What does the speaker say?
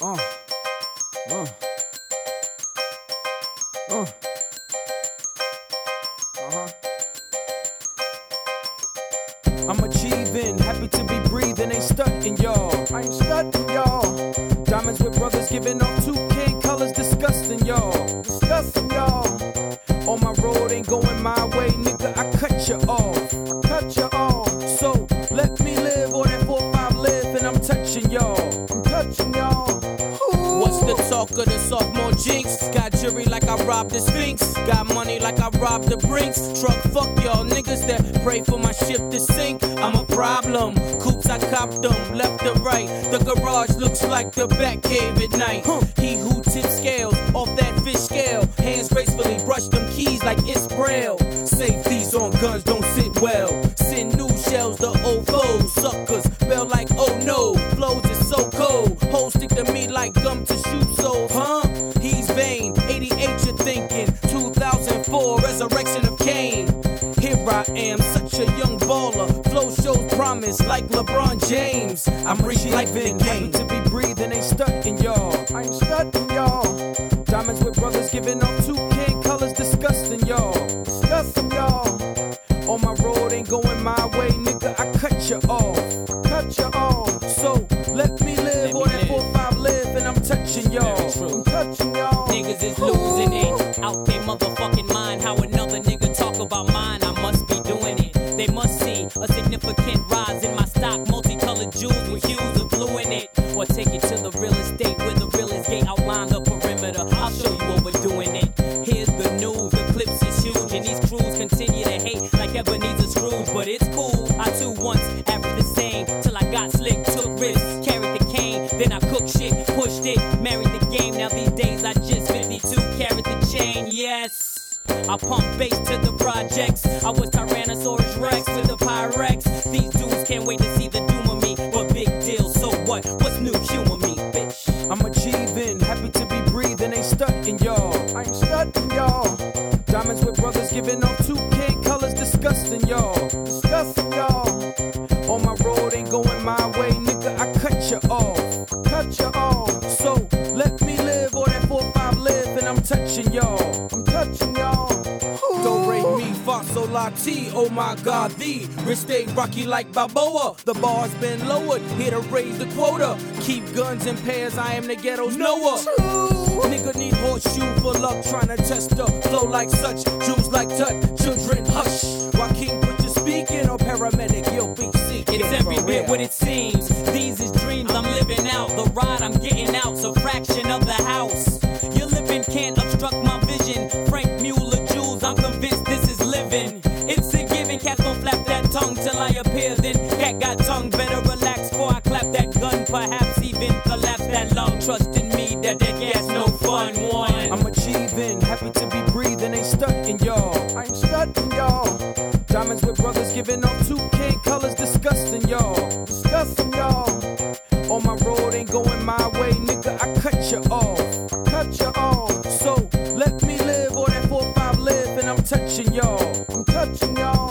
Uh. I'm achieving, happy to be breathing, ain't stunting y'all. I ain't stunting y'all. Diamonds with brothers giving off 2K colors, disgusting y'all. Disgusting y'all. On my road ain't going my way, nigga, I cut you off. I cut you off. So let me live, or that 4-5 live, and I'm touching y'all. I'm touching y'all. What's the talk of the sophomore jinx? Got jury like I robbed the Sphinx. Got money like I robbed the Brinks. Truck, fuck y'all niggas that pray for my ship to sink. I'm a problem. Coops, I copped them, left to right. The garage looks like the back cave at night. He who tips scales off that fish scale. Hands gracefully brush them keys like it's braille. Safeties on guns don't sit well. Send new shells to old foes. Suckers bell like oh no. Flows is so cold. Hoes stick to me like gum to shoe soles, huh? He's vain. 88 you're thinking. 2004 resurrection of Cain. Here I am, such a young baller. Flow shows promise like LeBron James. I'm reliving the game. Happy to be breathing, ain't stunting y'all. I ain't stunting y'all. Diamonds with brothers giving off 2K colors, disgusting y'all. Disgusting y'all. On my road ain't going my way, nigga, I cut you off. I cut you off. So let me live, or that 4-5 live, and I'm touching y'all. I'm touching y'all. Niggas is losing it. Out they motherfucking mind. How another nigga talk about mine, I must be doing it. They must see a significant rise in my stock. Multicolored jewels with hues of blue in it. Or take it to the real estate where the real estate outline the perimeter. I'll show you what we're doing it. Here's the news, the clips is huge, and these crews continue to hate like Ebenezer Scrooge. But it's cool, I too once averaged the same till I got slick, took risks, carried the cane, then I cooked shit, pushed it, married the game. Now these days I just 52 carried the chain, yes. I pump bass to the projects. I was Tyrannosaurus Rex with the Pyrex. These dudes can't wait to see the doom of me. But big deal, so what? What's new? Humor me, bitch. I'm achieving, happy to be breathing, ain't stunting y'all. I ain't stunting y'all. Diamonds with brothers giving off 2K colors, disgusting y'all. Disgusting y'all. On my road ain't going my way, nigga, I cut you off. I cut you off. So let me live, or that 4-5 live, and I'm touching y'all. I'm touching y'all. Do re mi fa sol la ti, oh my god, the wrist stay rocky like Balboa. The bar's been lowered, here to raise the quota. Keep guns in pairs, I am the ghetto's Noah. Nigga need horseshoe for luck, tryna test the flow like such. Jews like touch, children hush. Joaquin put your speaking, or paramedic, you'll be seeking. It's every bit what it seems. These is dreams I'm living out. The ride I'm getting out's a fraction of the house. Your living can't obstruct my vision. Frank Mueller Jules, I'm convinced this is living. It's a given, cats gon' flap that tongue till I appear. Then cat got tongue, better relax before I clap that gun. Perhaps even collapse that lung. Trust in me that gas no fun one. I'm achieving, happy to be breathing, ain't stunting y'all. I ain't stunting y'all. Diamonds with brothers giving off 2K colors, disgusting y'all. Disgusting y'all. On my road ain't going my way, nigga, I cut you off. I cut you off. So let me live, or that 4-5 live, and I'm touching y'all. I'm touching y'all.